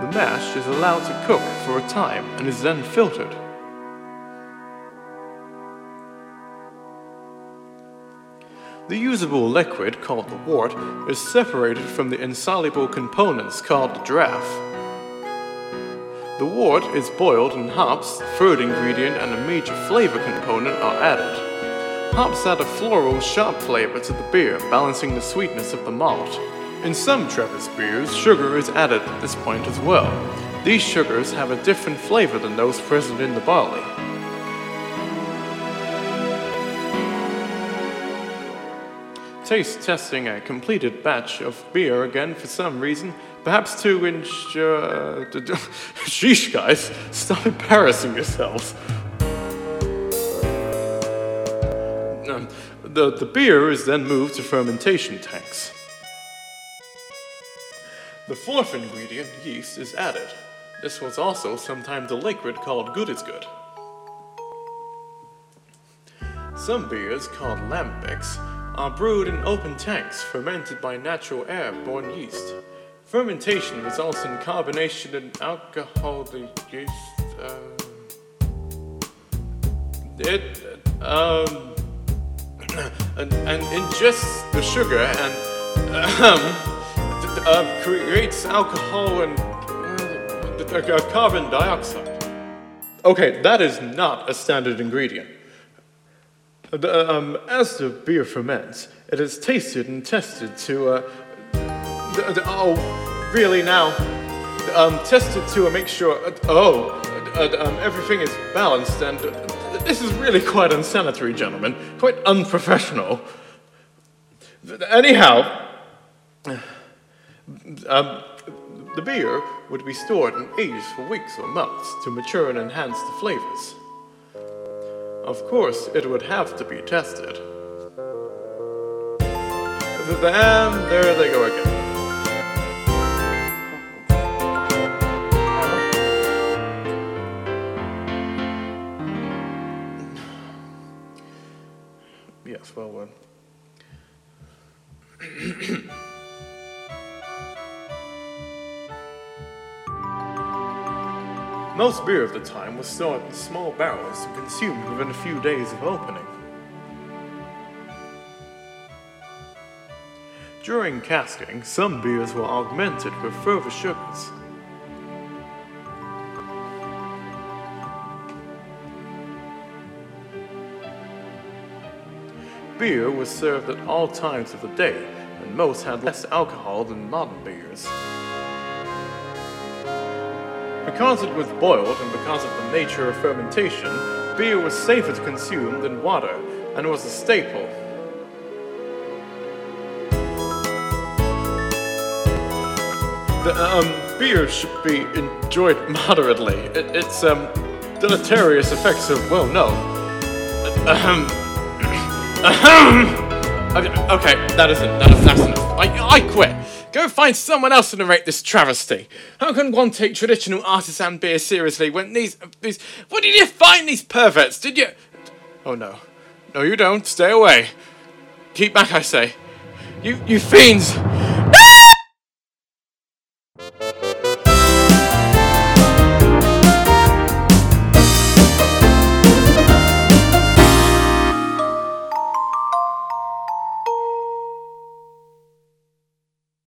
The mash is allowed to cook for a time and is then filtered. The usable liquid, called the wort, is separated from the insoluble components called the draff. The wort is boiled and hops, the third ingredient and a major flavor component, are added. Hops add a floral, sharp flavor to the beer, balancing the sweetness of the malt. In some Trappist beers, sugar is added at this point as well. These sugars have a different flavor than those present in the barley. Taste testing a completed batch of beer again for some reason, perhaps to ensure... Sheesh, guys, stop embarrassing yourselves. The beer is then moved to fermentation tanks. The fourth ingredient, yeast, is added. This was also sometimes a liquid called good is good. Some beers, called lambics, are brewed in open tanks, fermented by natural air-borne yeast. Fermentation results in carbonation and alcohol. The yeast, and ingests the sugar and creates alcohol and carbon dioxide. Okay, that is not a standard ingredient. As the beer ferments, it is tasted and tested to, tested to make sure, everything is balanced, and this is really quite unsanitary, gentlemen, quite unprofessional. Anyhow, the beer would be stored and aged for weeks or months to mature and enhance the flavors. Of course, it would have to be tested. And there they go again. Yes, well. Most beer of the time was stored in small barrels and consumed within a few days of opening. During casking, some beers were augmented with further sugars. Beer was served at all times of the day, and most had less alcohol than modern beers. Because it was boiled and because of the nature of fermentation, beer was safer to consume than water and was a staple. Beer should be enjoyed moderately. Its deleterious effects are well known. Okay, that's enough. I quit. Go find someone else to narrate this travesty. How can one take traditional artisan beer seriously when these... Where did you find these perverts? Did you... Oh no. No, you don't. Stay away. Keep back, I say. You fiends!